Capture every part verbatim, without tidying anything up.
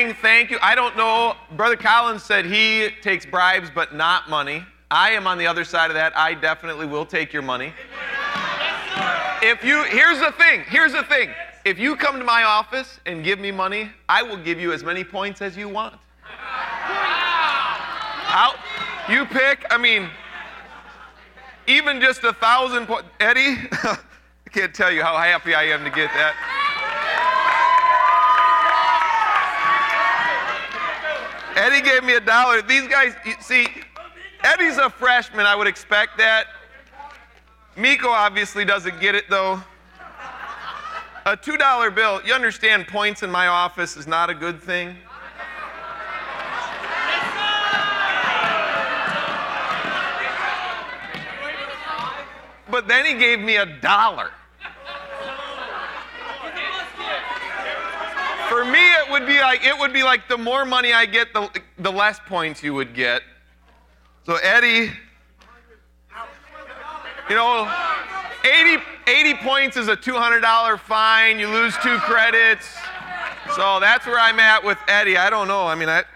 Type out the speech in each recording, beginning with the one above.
morning, thank you. I don't know. Brother Collins said he takes bribes but not money. I am on the other side of that. I definitely will take your money. If you, here's the thing, here's the thing. If you come to my office and give me money, I will give you as many points as you want. I'll, you pick, I mean, even just a thousand points. Eddie, I can't tell you how happy I am to get that. Eddie gave me a dollar. These guys, you see, Eddie's a freshman. I would expect that. Miko obviously doesn't get it, though. A two dollar bill. You understand points in my office is not a good thing? But then he gave me a dollar. For me, it would be like it would be like the more money I get, the the less points you would get. So Eddie, you know, eighty, eighty points is a two hundred dollar fine. You lose two credits. So that's where I'm at with Eddie. I don't know. I mean, I,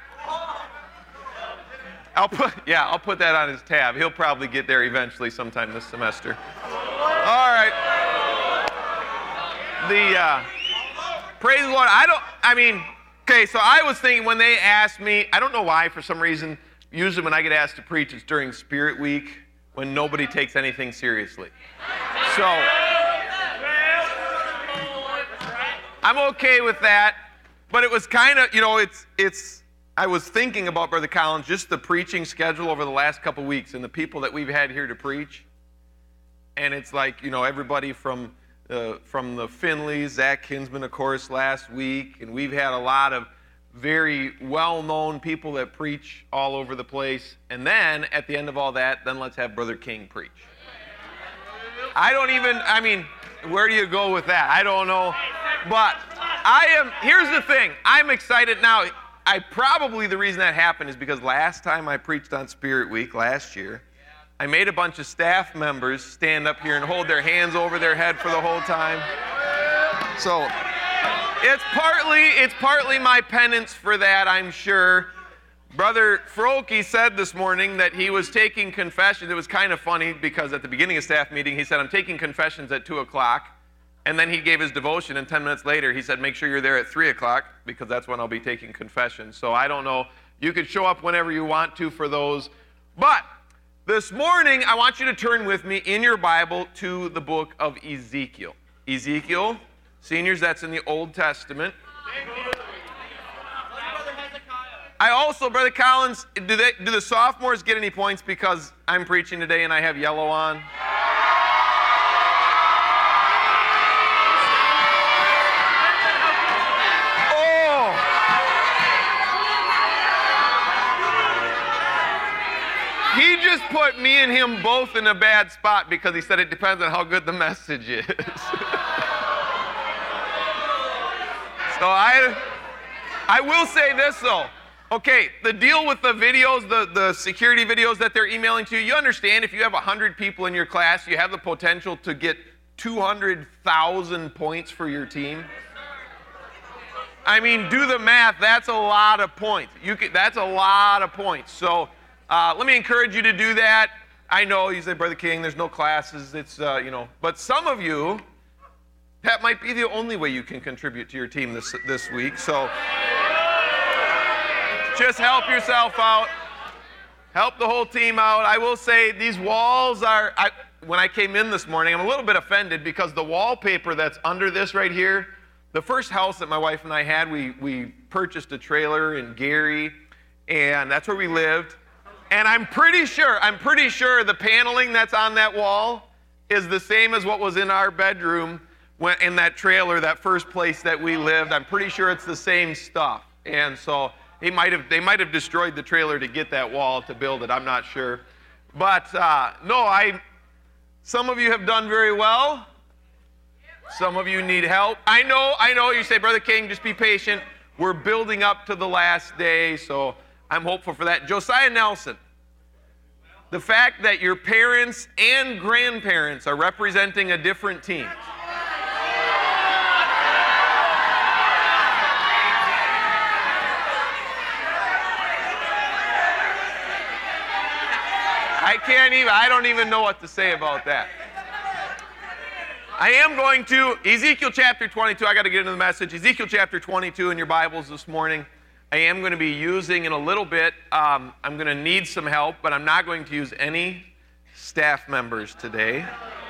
I'll put yeah, I'll put that on his tab. He'll probably get there eventually, sometime this semester. All right. The. Uh, Praise the Lord. I don't, I mean, okay, so I was thinking when they asked me, I don't know why, for some reason, usually when I get asked to preach, it's during Spirit Week when nobody takes anything seriously. So, I'm okay with that, but it was kind of, you know, it's, it's, I was thinking about, Brother Collins, just the preaching schedule over the last couple weeks and the people that we've had here to preach. And it's like, you know, everybody from, Uh, from the Finleys, Zach Kinsman, of course, last week, and we've had a lot of very well-known people that preach all over the place. And then, at the end of all that, then let's have Brother King preach. I don't even, I mean, where do you go with that? I don't know. But I am, here's the thing. I'm excited now. I probably, the reason that happened is because last time I preached on Spirit Week, last year, I made a bunch of staff members stand up here and hold their hands over their head for the whole time. So it's partly it's partly my penance for that, I'm sure. Brother Froke said this morning that he was taking confessions. It was kind of funny because at the beginning of staff meeting, he said, I'm taking confessions at two o'clock. And then he gave his devotion, and ten minutes later, he said, make sure you're there at three o'clock because that's when I'll be taking confessions. So I don't know. You could show up whenever you want to for those. But this morning, I want you to turn with me in your Bible to the book of Ezekiel. Ezekiel, seniors, that's in the Old Testament. I also, Brother Collins, do, they, do the sophomores get any points because I'm preaching today and I have yellow on? He just put me and him both in a bad spot because he said it depends on how good the message is. So I, I will say this though. Okay, the deal with the videos, the, the security videos that they're emailing to you, you understand if you have one hundred people in your class, you have the potential to get two hundred thousand points for your team. I mean, do the math. That's a lot of points. You can, that's a lot of points. So Uh, let me encourage you to do that. I know you say, Brother King, there's no classes. It's, uh, you know, but some of you, that might be the only way you can contribute to your team this this week. So just help yourself out. Help the whole team out. I will say these walls are, I, when I came in this morning, I'm a little bit offended because the wallpaper that's under this right here, the first house that my wife and I had, we, we purchased a trailer in Gary, and that's where we lived. And I'm pretty sure, I'm pretty sure the paneling that's on that wall is the same as what was in our bedroom when, in that trailer, that first place that we lived. I'm pretty sure it's the same stuff. And so they might have, they might have destroyed the trailer to get that wall to build it. I'm not sure. But uh, no, I. Some of you have done very well. Some of you need help. I know, I know. You say, Brother King, just be patient. We're building up to the last day, so I'm hopeful for that. Josiah Nelson, the fact that your parents and grandparents are representing a different team. I can't even, I don't even know what to say about that. I am going to, Ezekiel chapter twenty-two, I got to get into the message. Ezekiel chapter twenty-two in your Bibles this morning. I am going to be using in a little bit, um, I'm going to need some help, but I'm not going to use any staff members today.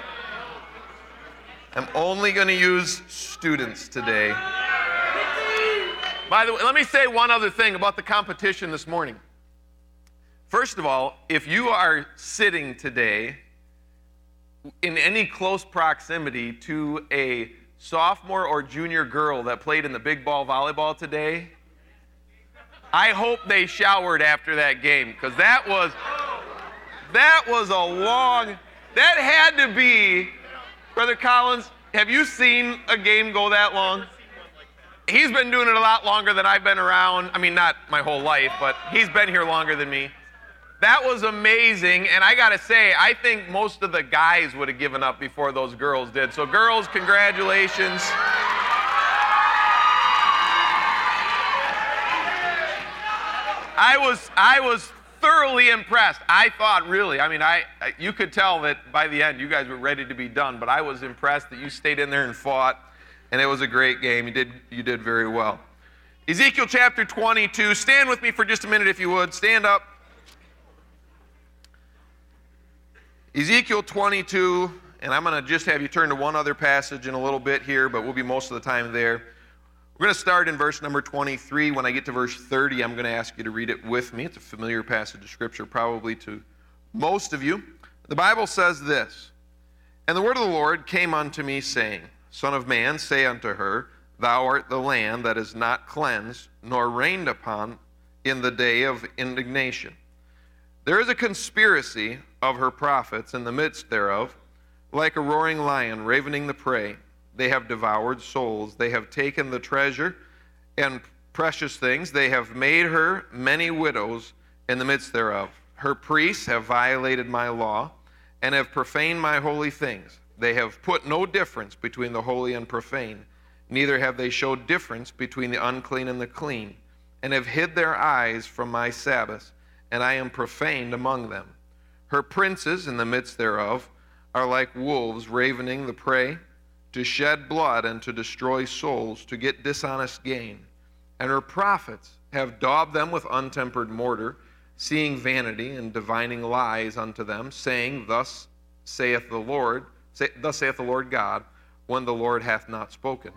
I'm only going to use students today. By the way, let me say one other thing about the competition this morning. First of all, if you are sitting today in any close proximity to a sophomore or junior girl that played in the big ball volleyball today, I hope they showered after that game, because that was that was a long, that had to be, Brother Collins, have you seen a game go that long? He's been doing it a lot longer than I've been around. I mean, not my whole life, but he's been here longer than me. That was amazing, and I got to say, I think most of the guys would have given up before those girls did. So girls, congratulations. I was I was thoroughly impressed. I thought really, I mean, I you could tell that by the end you guys were ready to be done, but I was impressed that you stayed in there and fought, and it was a great game. You did you did very well. Ezekiel chapter twenty-two. Stand with me for just a minute if you would. Stand up. Ezekiel twenty-two, and I'm going to just have you turn to one other passage in a little bit here, but we'll be most of the time there. We're going to start in verse number twenty-three. When I get to verse thirty, I'm going to ask you to read it with me. It's a familiar passage of Scripture probably to most of you. The Bible says this, "And the word of the Lord came unto me, saying, Son of man, say unto her, Thou art the land that is not cleansed, nor rained upon in the day of indignation. There is a conspiracy of her prophets in the midst thereof, like a roaring lion ravening the prey. They have devoured souls. They have taken the treasure and precious things. They have made her many widows in the midst thereof. Her priests have violated my law and have profaned my holy things. They have put no difference between the holy and profane. Neither have they showed difference between the unclean and the clean, and have hid their eyes from my Sabbaths, and I am profaned among them. Her princes in the midst thereof are like wolves ravening the prey, to shed blood and to destroy souls, to get dishonest gain. And her prophets have daubed them with untempered mortar, seeing vanity and divining lies unto them, saying, Thus saith the Lord, say, thus saith the Lord God, when the Lord hath not spoken.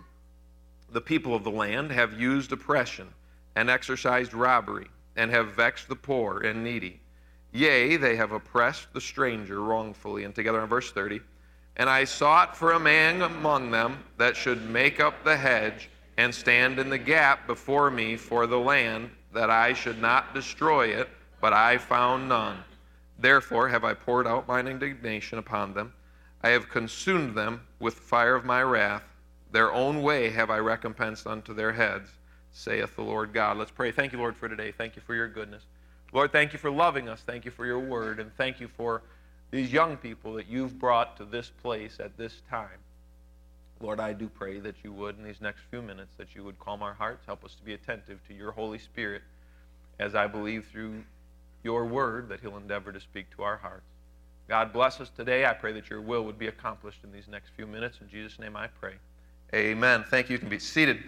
The people of the land have used oppression and exercised robbery, and have vexed the poor and needy. Yea, they have oppressed the stranger wrongfully." And together in verse thirty, "And I sought for a man among them that should make up the hedge and stand in the gap before me for the land, that I should not destroy it, but I found none. Therefore have I poured out mine indignation upon them. I have consumed them with fire of my wrath. Their own way have I recompensed unto their heads, saith the Lord God." Let's pray. Thank you, Lord, for today. Thank you for your goodness. Lord, thank you for loving us. Thank you for your word. And thank you for these young people that you've brought to this place at this time. Lord, I do pray that you would, in these next few minutes, that you would calm our hearts, help us to be attentive to your Holy Spirit, as I believe through your word that he'll endeavor to speak to our hearts. God bless us today. I pray that your will would be accomplished in these next few minutes. In Jesus' name I pray. Amen. Thank you. You can be seated.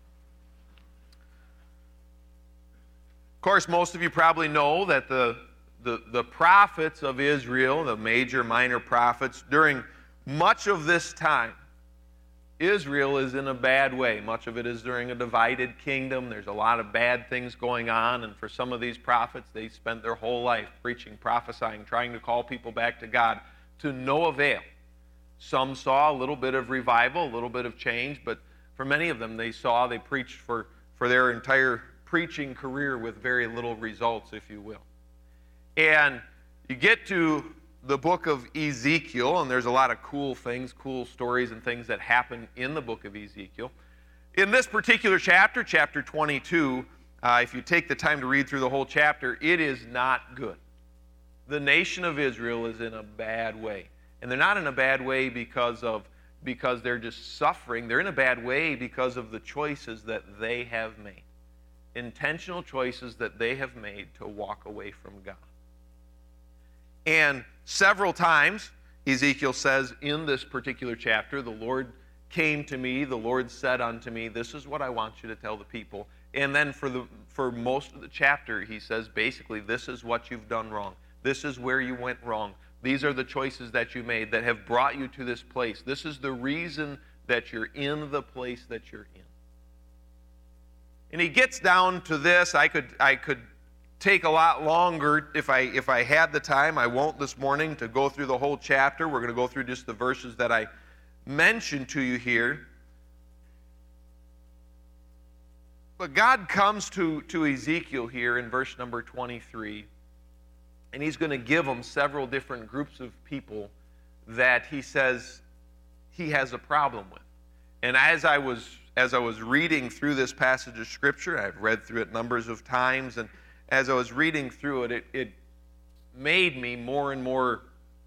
Of course, most of you probably know that the, the, the prophets of Israel, the major, minor prophets, during much of this time, Israel is in a bad way. Much of it is during a divided kingdom. There's a lot of bad things going on, and for some of these prophets, they spent their whole life preaching, prophesying, trying to call people back to God, to no avail. Some saw a little bit of revival, a little bit of change, but for many of them, they saw, they preached for, for their entire preaching career with very little results, if you will. And you get to the book of Ezekiel, and there's a lot of cool things, cool stories and things that happen in the book of Ezekiel. In this particular chapter, chapter twenty-two, uh, if you take the time to read through the whole chapter, it is not good. The nation of Israel is in a bad way. And they're not in a bad way because of because they're just suffering. They're in a bad way because of the choices that they have made. Intentional choices that they have made to walk away from God. And several times, Ezekiel says in this particular chapter, the Lord came to me, the Lord said unto me, this is what I want you to tell the people. And then for the for most of the chapter, he says basically, this is what you've done wrong. This is where you went wrong. These are the choices that you made that have brought you to this place. This is the reason that you're in the place that you're in. And he gets down to this. I could I could take a lot longer if I if I had the time. I won't this morning to go through the whole chapter. We're going to go through just the verses that I mentioned to you here. But God comes to, to Ezekiel here in verse number twenty-three, and he's going to give him several different groups of people that he says he has a problem with. And as I was as I was reading through this passage of Scripture, I've read through it numbers of times, and as I was reading through it, it, it made me more and more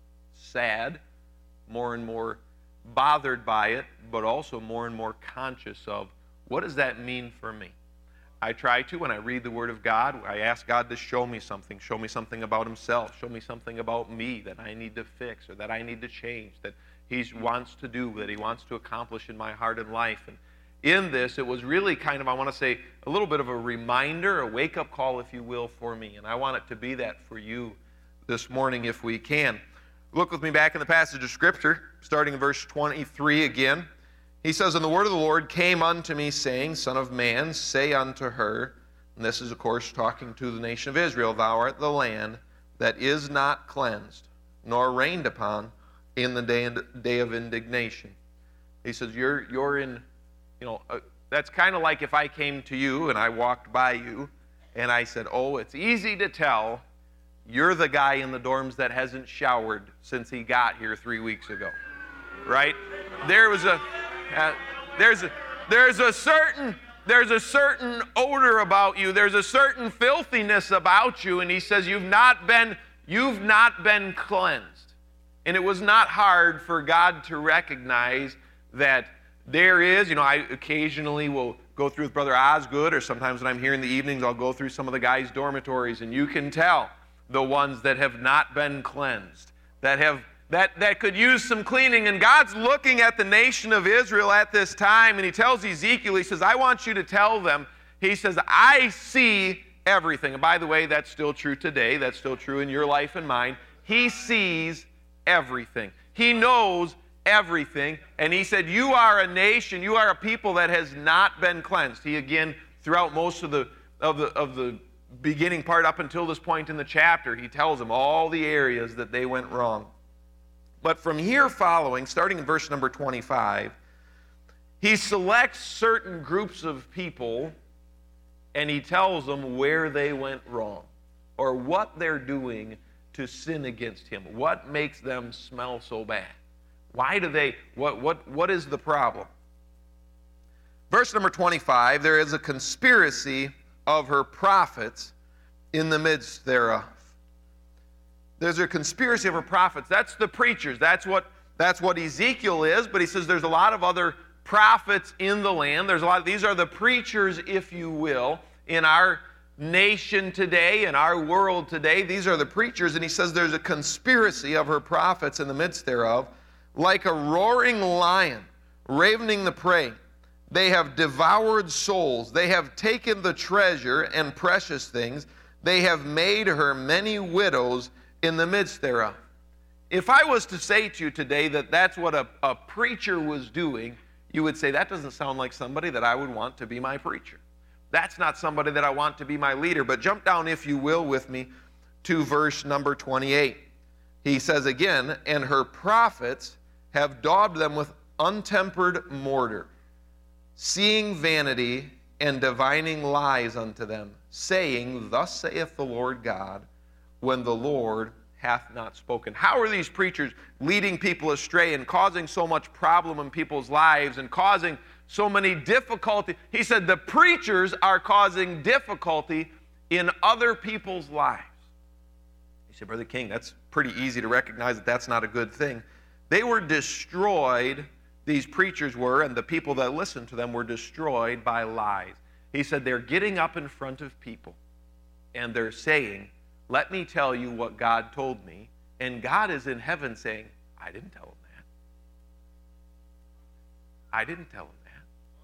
sad, more and more bothered by it, but also more and more conscious of what does that mean for me? I try to, when I read the Word of God, I ask God to show me something, show me something about Himself, show me something about me that I need to fix or that I need to change, that He wants to do, that He wants to accomplish in my heart and life. And in this, it was really kind of, I want to say, a little bit of a reminder, a wake-up call, if you will, for me. And I want it to be that for you this morning if we can. Look with me back in the passage of Scripture, starting in verse twenty-three again. He says, and the word of the Lord came unto me, saying, Son of man, say unto her, and this is, of course, talking to the nation of Israel, thou art the land that is not cleansed, nor rained upon in the day, day of indignation. He says, you're, you're in, you know, uh, that's kind of like if I came to you and I walked by you and I said, oh, it's easy to tell you're the guy in the dorms that hasn't showered since he got here three weeks ago, right? There was a... Uh, there's a, there's a certain there's a certain odor about you. There's a certain filthiness about you, and he says you've not been you've not been cleansed. And it was not hard for God to recognize that there is. You know, I occasionally will go through with Brother Osgood, or sometimes when I'm here in the evenings, I'll go through some of the guys' dormitories, and you can tell the ones that have not been cleansed, that have. That, that could use some cleaning. And God's looking at the nation of Israel at this time, and He tells Ezekiel, He says, I want you to tell them, He says, I see everything. And by the way, that's still true today. That's still true in your life and mine. He sees everything. He knows everything. And He said, you are a nation, you are a people that has not been cleansed. He again, throughout most of the of the of the beginning part up until this point in the chapter, He tells them all the areas that they went wrong. But from here following, starting in verse number twenty-five, he selects certain groups of people and he tells them where they went wrong or what they're doing to sin against him. What makes them smell so bad? Why do they, what, what, what is the problem? Verse number twenty-five, there is a conspiracy of her prophets in the midst thereof. There's a conspiracy of her prophets. That's the preachers. That's what, that's what Ezekiel is. But he says there's a lot of other prophets in the land. There's a lot of, these are the preachers, if you will, in our nation today, in our world today. These are the preachers. And he says there's a conspiracy of her prophets in the midst thereof, like a roaring lion, ravening the prey. They have devoured souls. They have taken the treasure and precious things. They have made her many widows in the midst thereof. If I was to say to you today that that's what a, a preacher was doing, you would say, that doesn't sound like somebody that I would want to be my preacher. That's not somebody that I want to be my leader. But jump down, if you will, with me to verse number twenty-eight. He says again, and her prophets have daubed them with untempered mortar, seeing vanity and divining lies unto them, saying, thus saith the Lord God, when the Lord hath not spoken. How are these preachers leading people astray and causing so much problem in people's lives and causing so many difficulty? He said the preachers are causing difficulty in other people's lives. He said, Brother King, that's pretty easy to recognize that that's not a good thing. They were destroyed, these preachers were, and the people that listened to them were destroyed by lies. He said they're getting up in front of people and they're saying, let me tell you what God told me, And God is in heaven saying, I didn't tell him that. I didn't tell him that.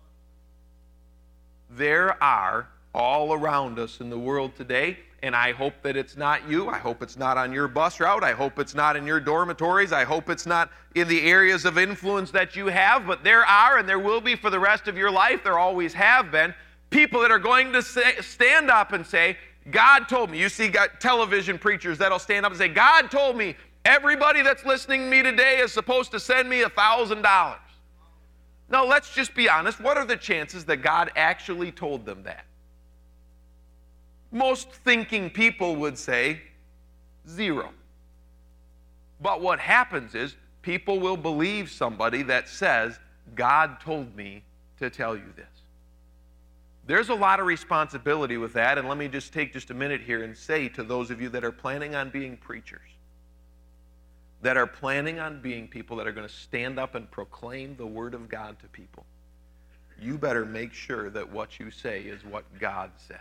There are all around us in the world today, and I hope that it's not you. I hope it's not on your bus route. I hope it's not in your dormitories. I hope it's not in the areas of influence that you have, but there are, and there will be for the rest of your life, there always have been, people that are going to say, stand up and say, God told me. You see got television preachers that'll stand up and say, God told me everybody that's listening to me today is supposed to send me a thousand dollars. No, let's just be honest. What are the chances that God actually told them that? Most thinking people would say zero. But what happens is people will believe somebody that says, God told me to tell you this. There's a lot of responsibility with that, and let me just take just a minute here and say to those of you that are planning on being preachers, that are planning on being people that are going to stand up and proclaim the Word of God to people, you better make sure that what you say is what God said.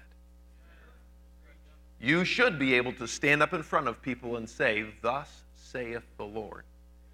You should be able to stand up in front of people and say, thus saith the Lord.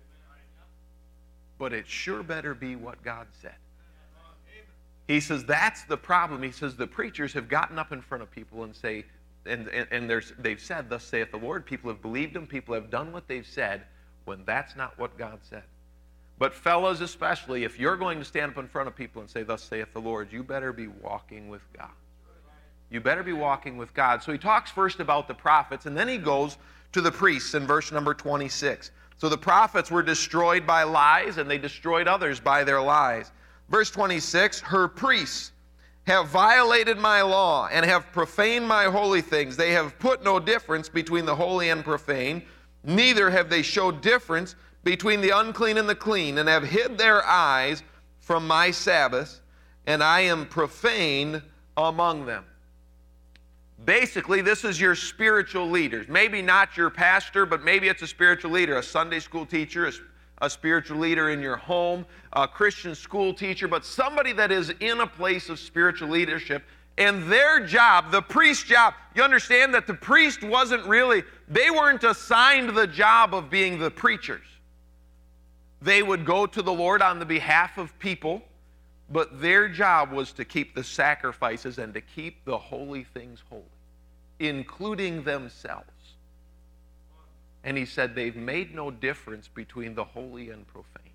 But it sure better be what God said. He says that's the problem. He says the preachers have gotten up in front of people and say, and, and, and there's, they've said, thus saith the Lord. People have believed them. People have done what they've said when that's not what God said. But fellows especially, if you're going to stand up in front of people and say, thus saith the Lord, you better be walking with God. You better be walking with God. So he talks first about the prophets, and then he goes to the priests in verse number twenty-six. So the prophets were destroyed by lies, and they destroyed others by their lies. Verse twenty-six, her priests have violated my law and have profaned my holy things. They have put no difference between the holy and profane, neither have they showed difference between the unclean and the clean, and have hid their eyes from my Sabbaths, and I am profane among them. Basically, this is your spiritual leaders. Maybe not your pastor, but maybe it's a spiritual leader, a Sunday school teacher, a a spiritual leader in your home, a Christian school teacher, but somebody that is in a place of spiritual leadership. And their job, the priest's job, you understand that the priest wasn't really, they weren't assigned the job of being the preachers. They would go to the Lord on the behalf of people, but their job was to keep the sacrifices and to keep the holy things holy, including themselves. And he said they've made no difference between the holy and profane.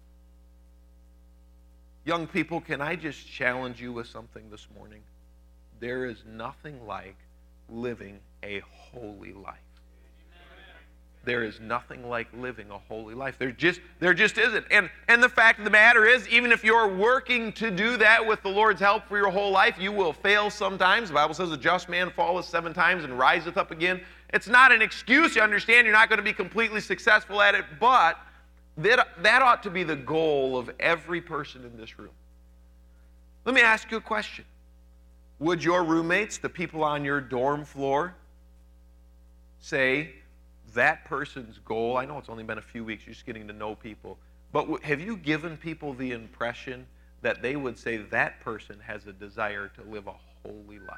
Young people, can I just challenge you with something this morning? There is nothing like living a holy life. There is nothing like living a holy life. There just, there just isn't. And, and the fact of the matter is, even if you're working to do that with the Lord's help for your whole life, you will fail sometimes. The Bible says a just man falleth seven times and riseth up again. It's not an excuse. You understand you're not going to be completely successful at it, but that, that ought to be the goal of every person in this room. Let me ask you a question. Would your roommates, the people on your dorm floor, say, that person's goal, I know it's only been a few weeks, you're just getting to know people, but have you given people the impression that they would say that person has a desire to live a holy life?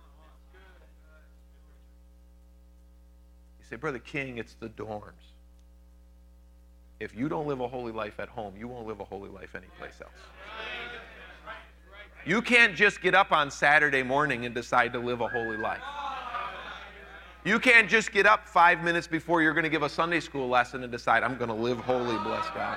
You say, Brother King, it's the dorms. If you don't live a holy life at home, you won't live a holy life anyplace else. You can't just get up on Saturday morning and decide to live a holy life. You can't just get up five minutes before you're going to give a Sunday school lesson and decide, I'm going to live holy, bless God.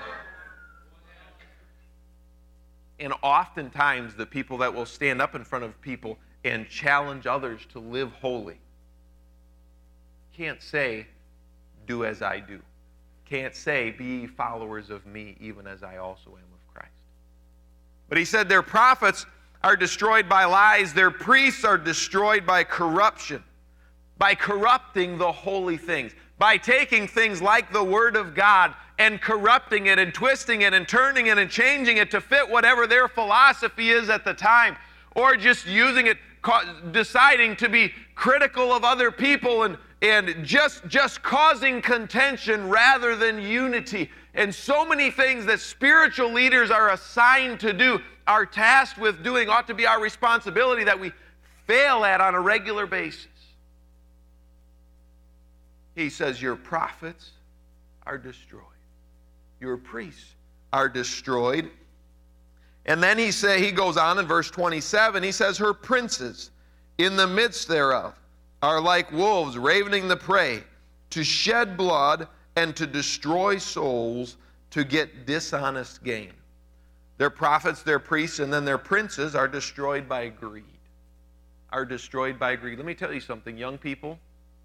And oftentimes, the people that will stand up in front of people and challenge others to live holy can't say, do as I do. Can't say, be followers of me, even as I also am of Christ. But he said their prophets are destroyed by lies. Their priests are destroyed by corruption. By corrupting the holy things, by taking things like the Word of God and corrupting it and twisting it and turning it and changing it to fit whatever their philosophy is at the time, or just using it, deciding to be critical of other people and, and just, just causing contention rather than unity. And so many things that spiritual leaders are assigned to do, are tasked with doing, ought to be our responsibility that we fail at on a regular basis. He says, your prophets are destroyed. Your priests are destroyed. And then he say he goes on in verse twenty-seven, he says, her princes in the midst thereof are like wolves ravening the prey, to shed blood and to destroy souls, to get dishonest gain. Their prophets, their priests, and then their princes are destroyed by greed. Are destroyed by greed. Let me tell you something, young people,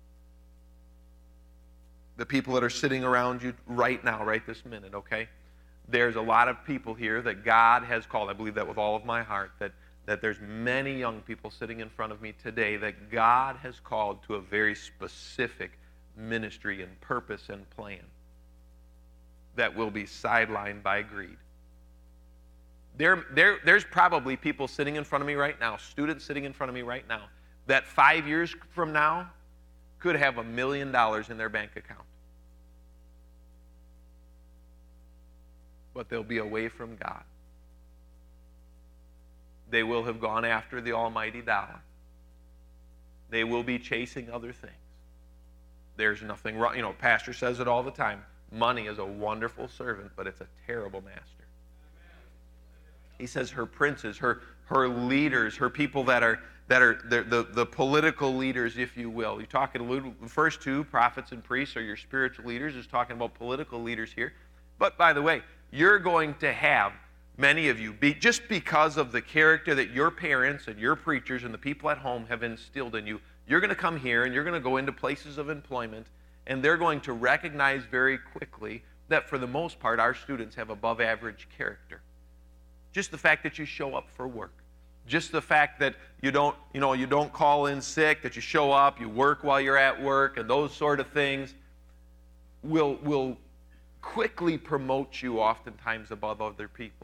the people that are sitting around you right now, right this minute, okay? There's a lot of people here that God has called. I believe that with all of my heart, that, that there's many young people sitting in front of me today that God has called to a very specific ministry and purpose and plan that will be sidelined by greed. There, there, there's probably people sitting in front of me right now, students sitting in front of me right now, that five years from now could have a million dollars in their bank account. But they'll be away from God. They will have gone after the almighty dollar. They will be chasing other things. There's nothing wrong. You know, Pastor says it all the time. Money is a wonderful servant, but it's a terrible master. He says her princes, her, her leaders, her people that are that are the, the, the political leaders, if you will. You're talking the first two, prophets and priests, are your spiritual leaders. He's talking about political leaders here. But by the way, you're going to have, many of you, be, just because of the character that your parents and your preachers and the people at home have instilled in you, you're going to come here and you're going to go into places of employment, and they're going to recognize very quickly that for the most part, our students have above average character. Just the fact that you show up for work. Just the fact that you don't, you know, you don't call in sick, that you show up, you work while you're at work, and those sort of things will, will quickly promote you oftentimes above other people.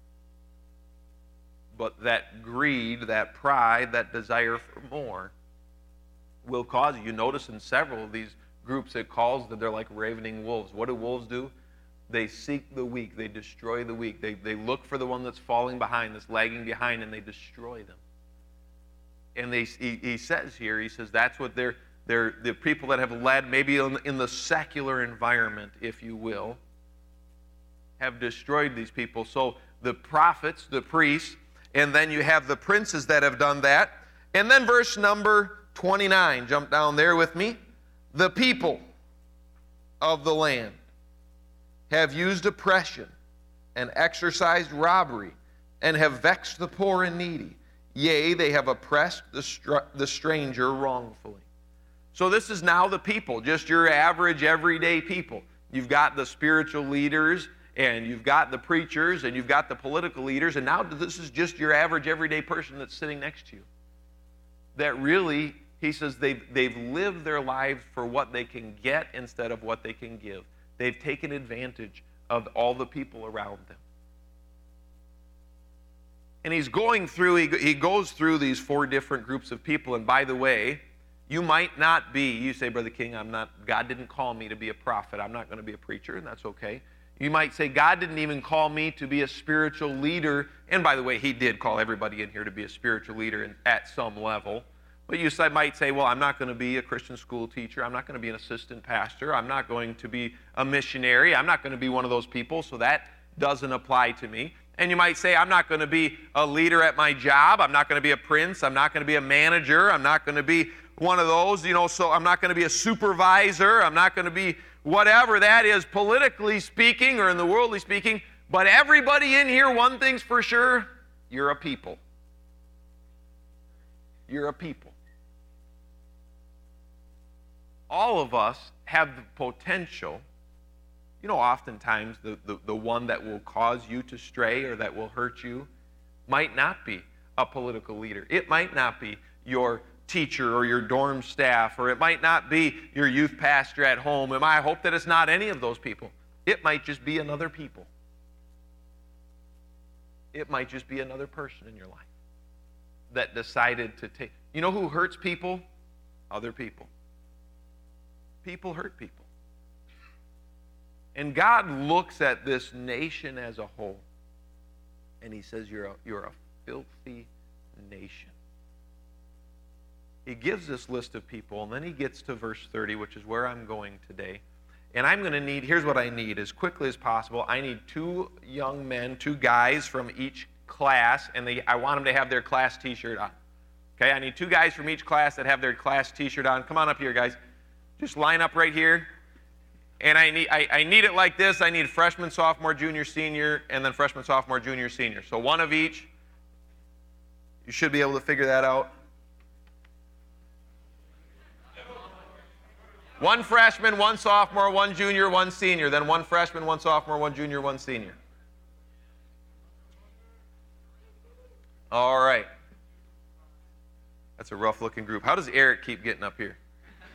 But that greed, that pride, that desire for more will cause you. You notice in several of these groups it calls that they're like ravening wolves. What do wolves do? They seek the weak. They destroy the weak. They, they look for the one that's falling behind, that's lagging behind, and they destroy them. And they, he, he says here, he says that's what they're, they're the people that have led, maybe in, in the secular environment, if you will, have destroyed these people. So the prophets, the priests, and then you have the princes that have done that. And then verse number twenty-nine, jump down there with me. The people of the land have used oppression and exercised robbery and have vexed the poor and needy. Yea, they have oppressed the, str- the stranger wrongfully. So this is now the people, just your average, everyday people. You've got the spiritual leaders, and you've got the preachers, and you've got the political leaders, and now this is just your average, everyday person that's sitting next to you. That really, he says, they've, they've lived their lives for what they can get instead of what they can give. They've taken advantage of all the people around them. And he's going through, he, he goes through these four different groups of people. And by the way, you might not be, you say, Brother King, I'm not, God didn't call me to be a prophet. I'm not going to be a preacher, and that's okay. You might say, God didn't even call me to be a spiritual leader. And by the way, he did call everybody in here to be a spiritual leader at some level. But you might say, well, I'm not going to be a Christian school teacher. I'm not going to be an assistant pastor. I'm not going to be a missionary. I'm not going to be one of those people, so that doesn't apply to me. And you might say, I'm not going to be a leader at my job. I'm not going to be a prince. I'm not going to be a manager. I'm not going to be one of those, you know, so I'm not going to be a supervisor. I'm not going to be whatever that is, politically speaking or in the worldly speaking. But everybody in here, one thing's for sure, you're a people. You're a people. All of us have the potential, you know, oftentimes the, the, the one that will cause you to stray or that will hurt you might not be a political leader. It might not be your teacher or your dorm staff, or it might not be your youth pastor at home. And I hope that it's not any of those people. It might just be another people. It might just be another person in your life that decided to take. You know who hurts people? Other people. People hurt people. And God looks at this nation as a whole, and he says, you're a, you're a filthy nation. He gives this list of people, and then he gets to verse thirty, which is where I'm going today. And I'm going to need, here's what I need, as quickly as possible. I need two young men, two guys from each class, and they, I want them to have their class t-shirt on. Okay, I need two guys from each class that have their class t-shirt on. Come on up here, guys. Just line up right here. And I need, I, I need it like this. I need freshman, sophomore, junior, senior, and then freshman, sophomore, junior, senior. So one of each. You should be able to figure that out. One freshman, one sophomore, one junior, one senior. Then one freshman, one sophomore, one junior, one senior. All right. That's a rough-looking group. How does Eric keep getting up here?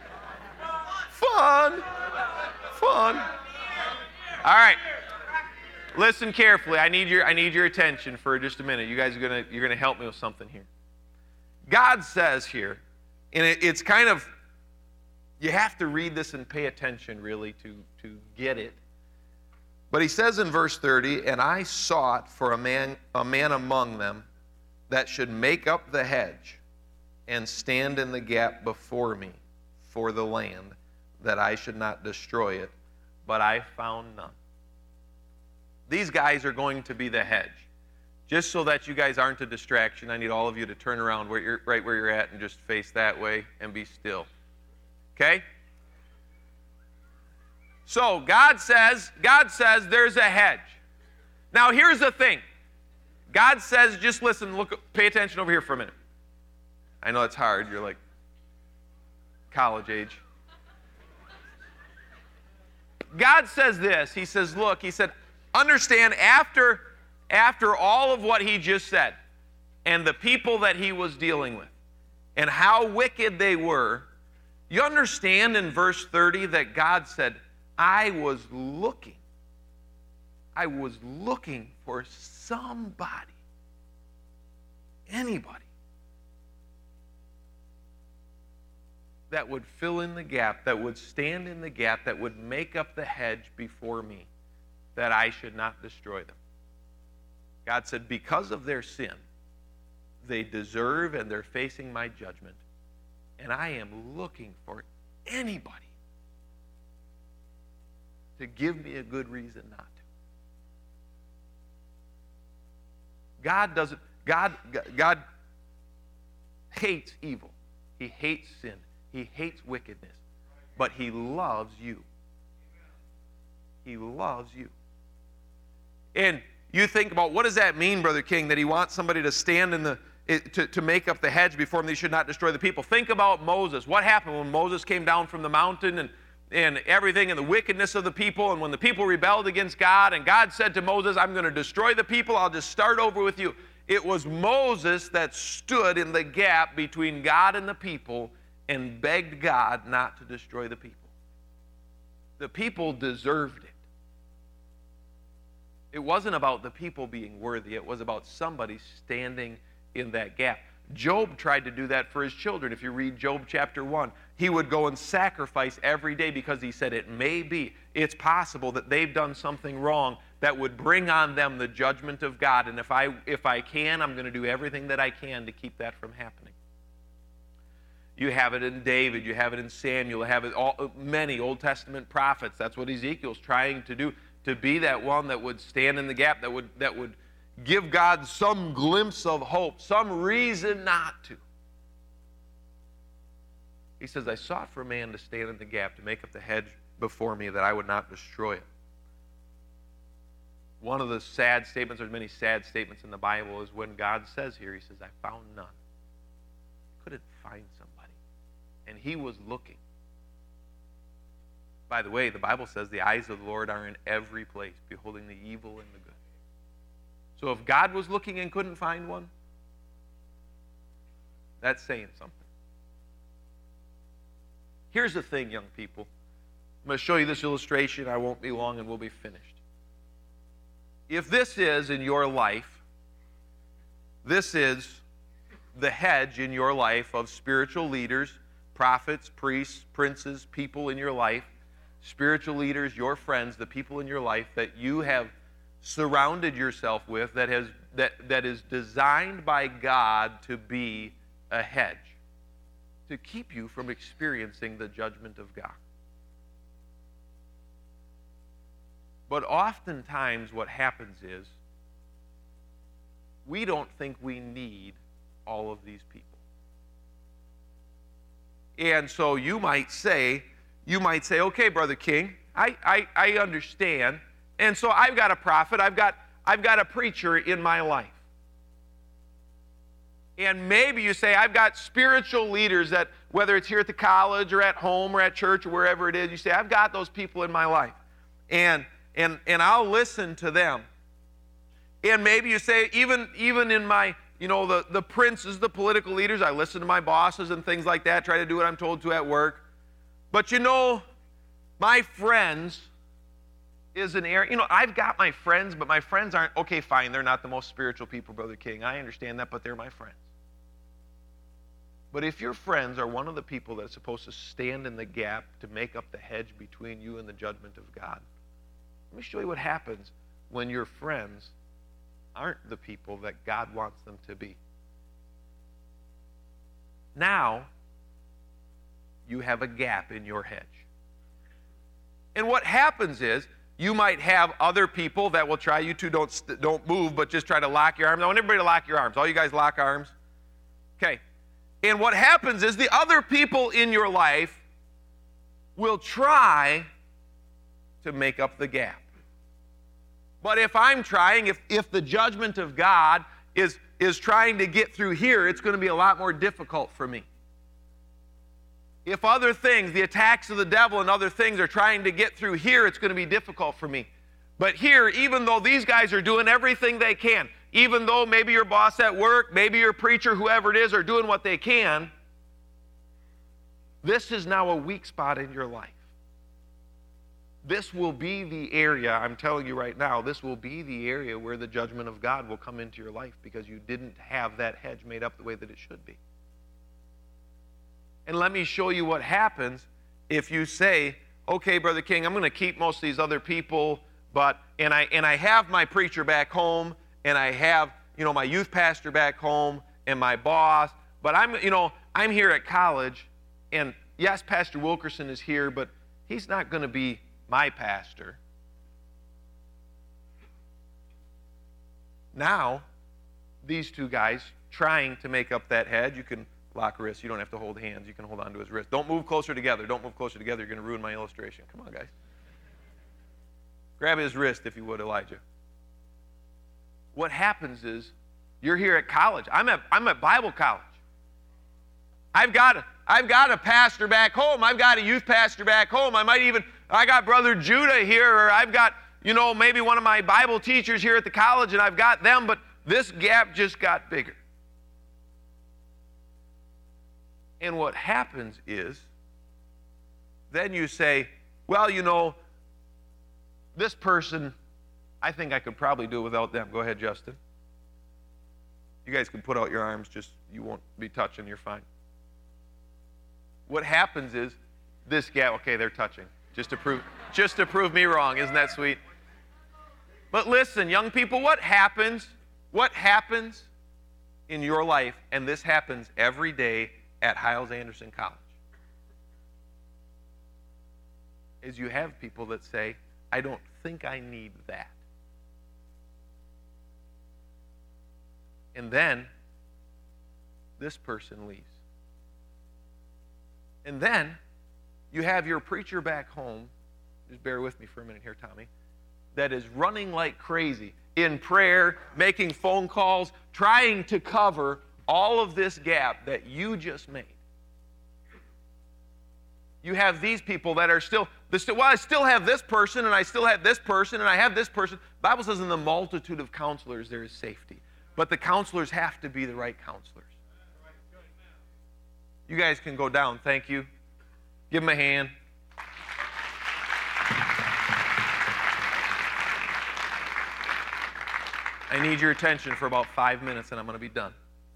Fun. Fun. All right. Listen carefully. I need your I need your attention for just a minute. You guys are gonna you're gonna help me with something here. God says here, and it, it's kind of, you have to read this and pay attention really to, to get it. But he says in verse thirty, and I sought for a man a man among them that should make up the hedge and stand in the gap before me for the land, that I should not destroy it, but I found none. These guys are going to be the hedge. Just so that you guys aren't a distraction, I need all of you to turn around where you're, right where you're at and just face that way and be still. Okay? So God says, God says there's a hedge. Now here's the thing. God says, just listen, look, pay attention over here for a minute. I know it's hard. You're like college age. God says this. He says, look, he said, understand after, after all of what he just said and the people that he was dealing with and how wicked they were, you understand in verse thirty that God said, I was looking. I was looking for somebody, anybody, that would fill in the gap, that would stand in the gap, that would make up the hedge before me, that I should not destroy them. God said, because of their sin, they deserve and they're facing my judgment. And I am looking for anybody to give me a good reason not to. God doesn't, God, God hates evil. He hates sin. He hates wickedness. But he loves you. He loves you. And you think about, what does that mean, Brother King, that he wants somebody to stand in the, to, to make up the hedge before him, they should not destroy the people. Think about Moses. What happened when Moses came down from the mountain and, and everything and the wickedness of the people, and when the people rebelled against God, and God said to Moses, I'm going to destroy the people, I'll just start over with you. It was Moses that stood in the gap between God and the people and begged God not to destroy the people. The people deserved it. It wasn't about the people being worthy. It was about somebody standing in that gap. Job tried to do that for his children. If you read Job chapter one, he would go and sacrifice every day because he said it may be, it's possible that they've done something wrong that would bring on them the judgment of God. And if I, if I can, I'm going to do everything that I can to keep that from happening. You have it in David, you have it in Samuel, you have it all, many Old Testament prophets. That's what Ezekiel's trying to do, to be that one that would stand in the gap, that would, that would give God some glimpse of hope, some reason not to. He says, I sought for a man to stand in the gap, to make up the hedge before me, that I would not destroy it. One of the sad statements, there's many sad statements in the Bible, is when God says here, he says, I found none. Couldn't find somebody. And he was looking. By the way, the Bible says the eyes of the Lord are in every place, beholding the evil and the good. So if God was looking and couldn't find one, that's saying something. Here's the thing, young people. I'm going to show you this illustration. I won't be long and we'll be finished. If this is in your life, this is the hedge in your life of spiritual leaders, prophets, priests, princes, people in your life, spiritual leaders, your friends, the people in your life that you have surrounded yourself with, that has that, that is designed by God to be a hedge, to keep you from experiencing the judgment of God. But oftentimes what happens is we don't think we need all of these people. And so you might say, you might say, okay, Brother King, I, I, I understand. And so I've got a prophet, I've got, I've got a preacher in my life. And maybe you say, I've got spiritual leaders that, whether it's here at the college or at home or at church or wherever it is, you say, I've got those people in my life. And and and I'll listen to them. And maybe you say, even, even in my, you know, the, the princes, the political leaders, I listen to my bosses and things like that, try to do what I'm told to at work. But you know, my friends is an area, you know, I've got my friends, but my friends aren't, okay, fine, they're not the most spiritual people, Brother King. I understand that, but they're my friends. But if your friends are one of the people that's supposed to stand in the gap to make up the hedge between you and the judgment of God, let me show you what happens when your friends aren't the people that God wants them to be. Now, you have a gap in your hedge. And what happens is, you might have other people that will try, you two don't, don't move, but just try to lock your arms. I want everybody to lock your arms. All you guys lock arms. Okay. And what happens is the other people in your life will try to make up the gap. But if I'm trying, if, if the judgment of God is, is trying to get through here, it's going to be a lot more difficult for me. If other things, the attacks of the devil and other things are trying to get through here, it's going to be difficult for me. But here, even though these guys are doing everything they can, even though maybe your boss at work, maybe your preacher, whoever it is, are doing what they can, this is now a weak spot in your life. This will be the area, I'm telling you right now, this will be the area where the judgment of God will come into your life because you didn't have that hedge made up the way that it should be. And let me show you what happens if you say, okay, Brother King, I'm going to keep most of these other people, but and I and I have my preacher back home, and I have, you know, my youth pastor back home, and my boss, but I'm, you know, I'm here at college, and yes, Pastor Wilkerson is here, but he's not going to be my pastor. Now, these two guys trying to make up that hedge, you can lock wrists. You don't have to hold hands. You can hold on to his wrist. Don't move closer together. Don't move closer together. You're going to ruin my illustration. Come on, guys. Grab his wrist, if you would, Elijah. What happens is, you're here at college. I'm at, I'm at Bible college. I've got, a, I've got a pastor back home. I've got a youth pastor back home. I might even, I got Brother Judah here, or I've got, you know, maybe one of my Bible teachers here at the college, and I've got them, but this gap just got bigger. And what happens is, then you say, well, you know, this person, I think I could probably do it without them. Go ahead, Justin. You guys can put out your arms, just you won't be touching, you're fine. What happens is, this gap, okay, they're touching, just to prove, just to prove me wrong. Isn't that sweet? But listen, young people, what happens, what happens in your life, and this happens every day at Hyles-Anderson College, is you have people that say, I don't think I need that. And then this person leaves. And then you have your preacher back home, just bear with me for a minute here, Tommy, that is running like crazy in prayer, making phone calls, trying to cover all of this gap that you just made. You have these people that are still, well, I still have this person, and I still have this person, and I have this person. The Bible says in the multitude of counselors there is safety. But the counselors have to be the right counselors. You guys can go down. Thank you. Give them a hand. I need your attention for about five minutes, and I'm going to be done.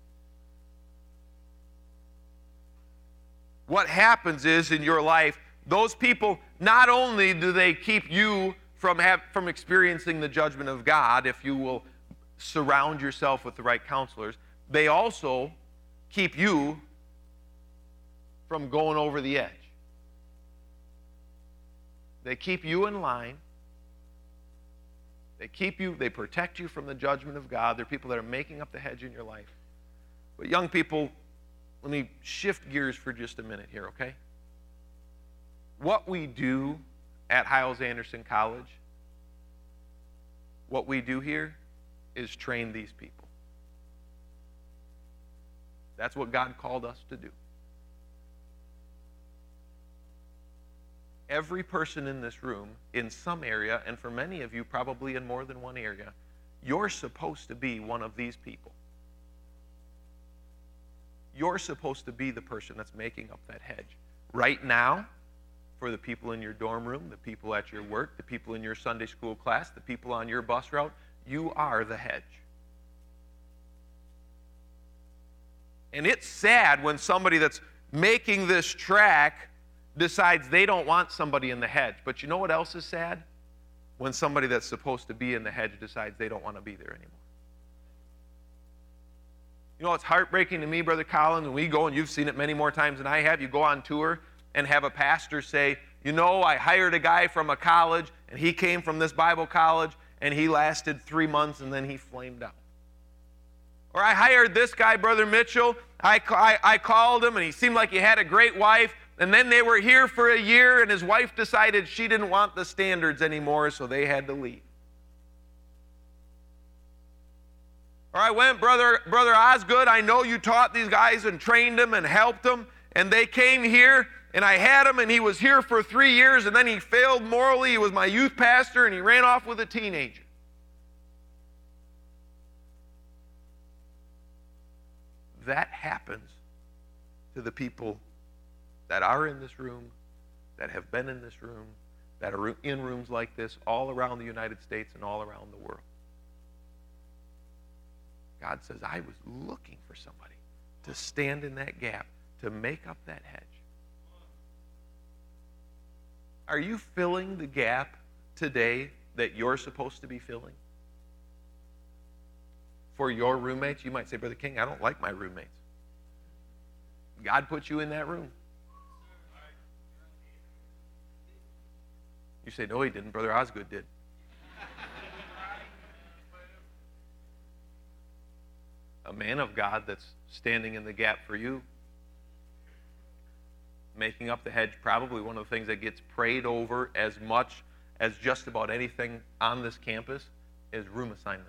What happens is, in your life, those people, not only do they keep you from, have, from experiencing the judgment of God, if you will surround yourself with the right counselors, they also keep you from going over the edge. They keep you in line They keep you, they protect you from the judgment of God. They're people that are making up the hedge in your life. But young people, let me shift gears for just a minute here, okay? What we do at Hyles-Anderson College, what we do here is train these people. That's what God called us to do. Every person in this room, in some area, and for many of you, probably in more than one area, you're supposed to be one of these people. You're supposed to be the person that's making up that hedge. Right now, for the people in your dorm room, the people at your work, the people in your Sunday school class, the people on your bus route, you are the hedge. And it's sad when somebody that's making this track decides they don't want somebody in the hedge. But you know what else is sad? When somebody that's supposed to be in the hedge decides they don't want to be there anymore. You know, it's heartbreaking to me, Brother Collins, when we go, and you've seen it many more times than I have, you go on tour and have a pastor say, you know, I hired a guy from a college, and he came from this Bible college, and he lasted three months, and then he flamed out. Or I hired this guy, Brother Mitchell, I, I, I called him, and he seemed like he had a great wife, and then they were here for a year, and his wife decided she didn't want the standards anymore, so they had to leave. Or I went, Brother, Brother Osgood, I know you taught these guys and trained them and helped them, and they came here, and I had him, and he was here for three years, and then he failed morally. He was my youth pastor, and he ran off with a teenager. That happens to the people that are in this room, that have been in this room, that are in rooms like this all around the United States and all around the world. God says, I was looking for somebody to stand in that gap, to make up that hedge. Are you filling the gap today that you're supposed to be filling? For your roommates, you might say, Brother King, I don't like my roommates. God put you in that room. You say, no, he didn't. Brother Osgood did. A man of God that's standing in the gap for you, making up the hedge, probably one of the things that gets prayed over as much as just about anything on this campus is room assignments.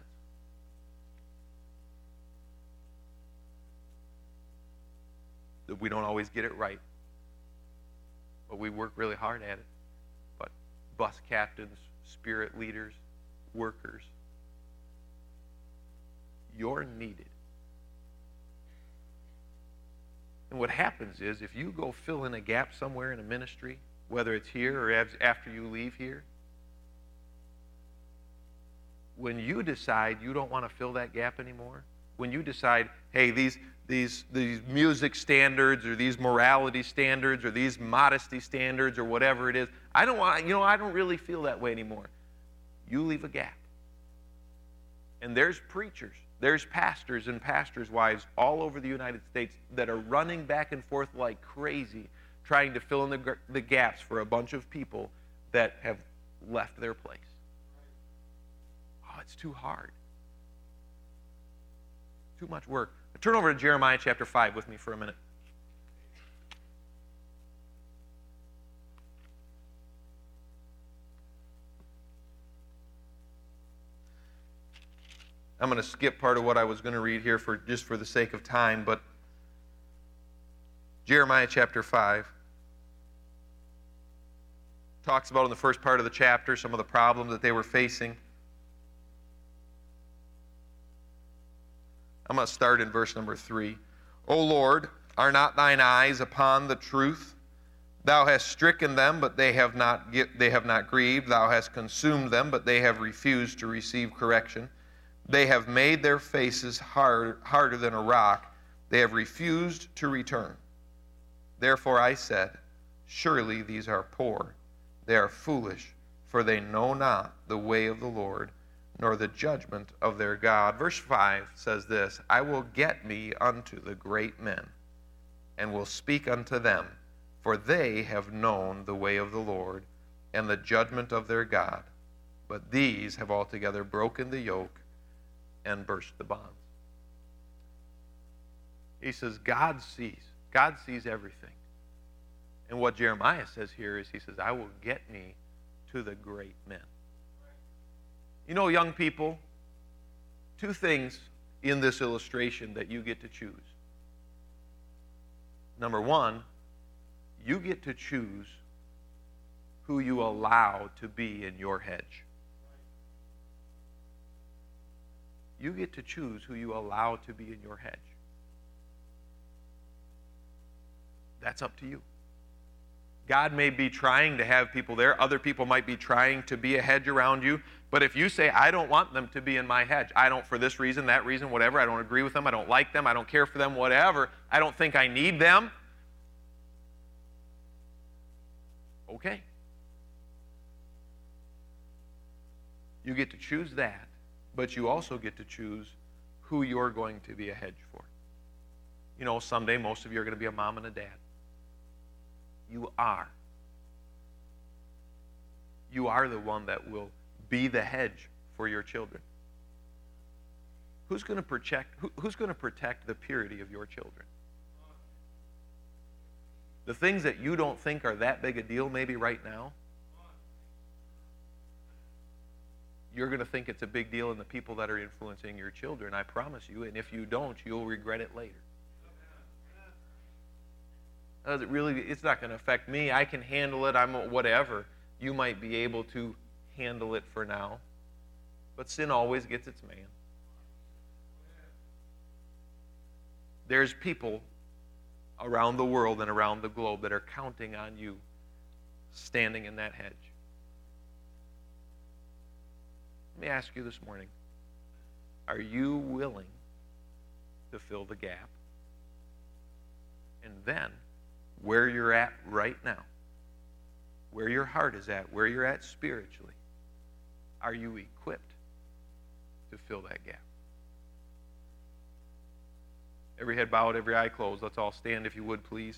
That we don't always get it right, but we work really hard at it. But bus captains, spirit leaders, workers, you're needed. And what happens is, if you go fill in a gap somewhere in a ministry, whether it's here or after you leave here, when you decide you don't want to fill that gap anymore, when you decide, hey, these these these music standards or these morality standards or these modesty standards or whatever it is, I don't want, you know, I don't really feel that way anymore. You leave a gap. And there's preachers, there's pastors and pastors' wives all over the United States that are running back and forth like crazy, trying to fill in the, the gaps for a bunch of people that have left their place. Oh, it's too hard. Too much work. Turn over to Jeremiah chapter five with me for a minute. I'm going to skip part of what I was going to read here for just for the sake of time, but Jeremiah chapter five talks about in the first part of the chapter some of the problems that they were facing. I'm going to start in verse number three. O Lord, are not thine eyes upon the truth? Thou hast stricken them, but they have not they have not grieved. Thou hast consumed them, but they have refused to receive correction. They have made their faces hard, harder than a rock. They have refused to return. Therefore I said, surely these are poor. They are foolish, for they know not the way of the Lord, nor the judgment of their God. Verse five says this, I will get me unto the great men, and will speak unto them, for they have known the way of the Lord, and the judgment of their God. but these have altogether broken the yoke and burst the bonds. He says, God sees. God sees everything. And what Jeremiah says here is, he says, I will get me to the great men. You know, young people, two things in this illustration that you get to choose. Number one, you get to choose who you allow to be in your hedge. You get to choose who you allow to be in your hedge. That's up to you. God may be trying to have people there. Other people might be trying to be a hedge around you. But if you say, I don't want them to be in my hedge, I don't for this reason, that reason, whatever, I don't agree with them, I don't like them, I don't care for them, whatever, I don't think I need them, okay. You get to choose that, but you also get to choose who you're going to be a hedge for. You know, someday most of you are going to be a mom and a dad. You are. You are the one that will be the hedge for your children. Who's going to protect, who, who's going to protect the purity of your children? The things that you don't think are that big a deal maybe right now, you're going to think it's a big deal in the people that are influencing your children, I promise you. And if you don't, you'll regret it later. Does it really? It's not going to affect me. I can handle it. I'm whatever. You might be able to handle it for now. But sin always gets its man. There's people around the world and around the globe that are counting on you standing in that hedge. Let me ask you this morning, are you willing to fill the gap? And then, where you're at right now, where your heart is at, where you're at spiritually, are you equipped to fill that gap? Every head bowed, every eye closed. Let's all stand if you would, please.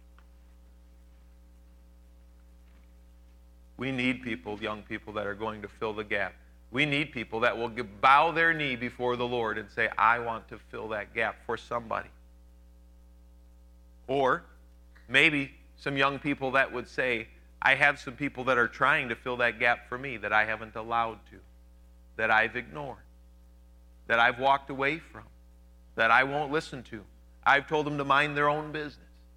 We need people, young people, that are going to fill the gap. We need people that will bow their knee before the Lord and say, I want to fill that gap for somebody. Or maybe some young people that would say, I have some people that are trying to fill that gap for me that I haven't allowed to, that I've ignored, that I've walked away from, that I won't listen to. I've told them to mind their own business.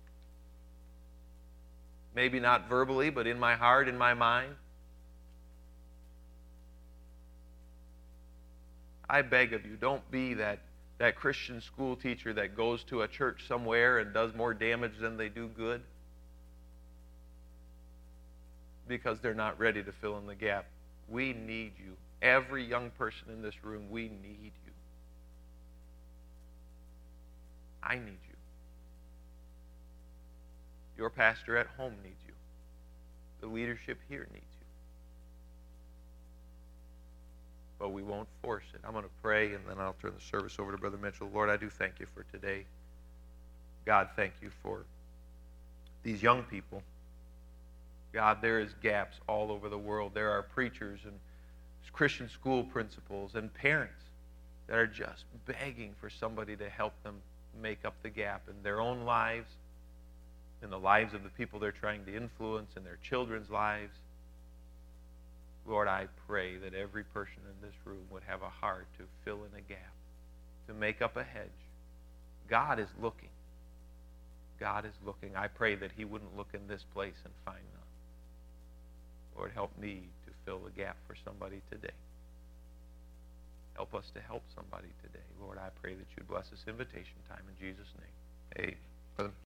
Maybe not verbally, but in my heart, in my mind. I beg of you, don't be that, that Christian school teacher that goes to a church somewhere and does more damage than they do good because they're not ready to fill in the gap. We need you. Every young person in this room, we need you. I need you. Your pastor at home needs you. The leadership here needs you. But we won't force it. I'm going to pray, and then I'll turn the service over to Brother Mitchell. Lord, I do thank you for today. God, thank you for these young people. God, there is gaps all over the world. There are preachers and Christian school principals and parents that are just begging for somebody to help them make up the gap in their own lives, in the lives of the people they're trying to influence, in their children's lives. Lord, I pray that every person in this room would have a heart to fill in a gap, to make up a hedge. God is looking. God is looking. I pray that he wouldn't look in this place and find none. Lord, help me to fill the gap for somebody today. Help us to help somebody today. Lord, I pray that you'd bless this invitation time in Jesus' name. Amen.